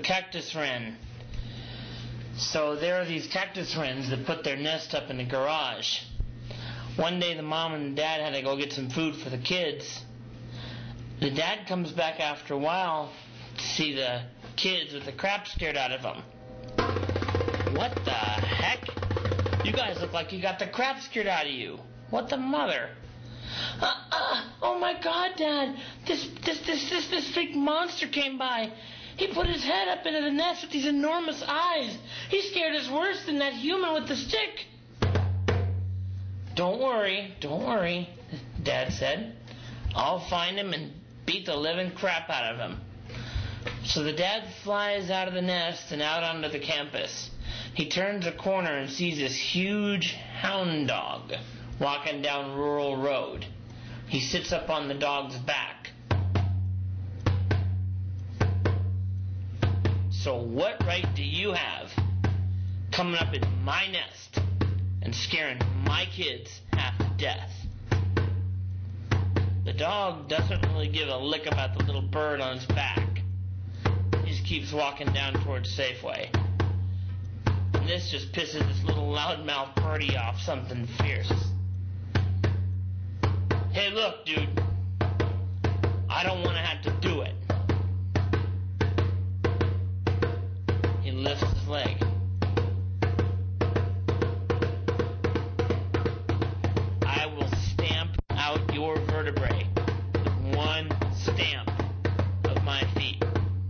cactus wren. So there are these cactus wrens that put their nest up in the garage. One day the mom and dad had to go get some food for the kids. The dad comes back after a while to see the kids with the crap scared out of them. What the heck? You guys look like you got the crap scared out of you. What the mother? Oh my God, Dad! This big monster came by. He put his head up into the nest with these enormous eyes. He scared us worse than that human with the stick. Don't worry, Dad said. I'll find him and beat the living crap out of him. So the dad flies out of the nest and out onto the campus. He turns a corner and sees this huge hound dog walking down Rural Road. He sits up on the dog's back. So what right do you have coming up in my nest and scaring my kids half to death? The dog doesn't really give a lick about the little bird on his back. He just keeps walking down towards Safeway. And this just pisses this little loudmouth birdie off something fierce. Hey, look, dude. I don't want to have to do it. He lifts his leg. I will stamp out your vertebrae with one stamp of my feet.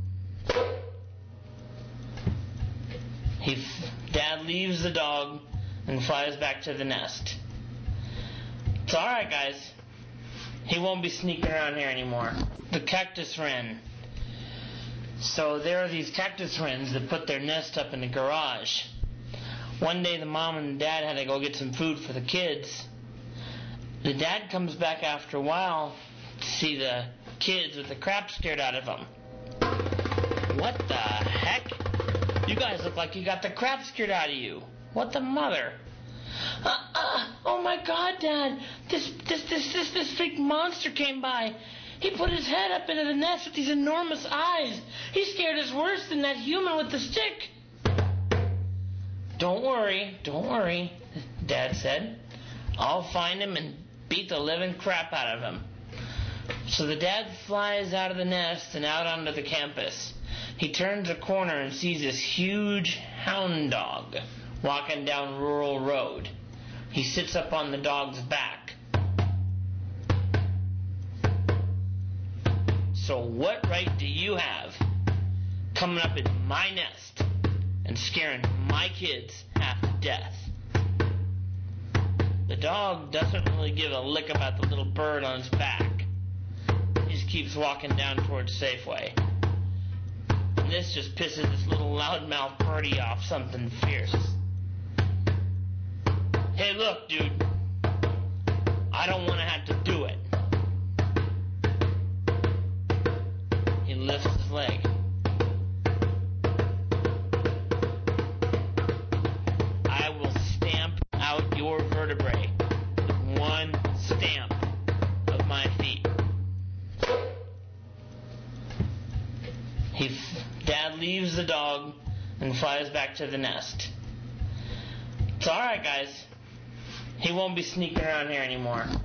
Dad leaves the dog and flies back to the nest. It's alright, guys. He won't be sneaking around here anymore. The cactus wren. So there are these cactus wrens that put their nest up in the garage. One day the mom and dad had to go get some food for the kids. The dad comes back after a while to see the kids with the crap scared out of them. What the heck? You guys look like you got the crap scared out of you. What the mother? Oh my God, Dad! This big monster came by. He put his head up into the nest with these enormous eyes. He scared us worse than that human with the stick. Don't worry, Dad said. I'll find him and beat the living crap out of him. So the dad flies out of the nest and out onto the campus. He turns a corner and sees this huge hound dog walking down Rural Road. He sits up on the dog's back. So what right do you have coming up in my nest and scaring my kids half to death? The dog doesn't really give a lick about the little bird on his back. He just keeps walking down towards Safeway. And this just pisses this little loudmouth birdie off something fierce. Hey, look, dude. I don't want to have to do it. He lifts his leg. I will stamp out your vertebrae with one stamp of my feet. Dad leaves the dog and flies back to the nest. It's alright, guys. He won't be sneaking around here anymore.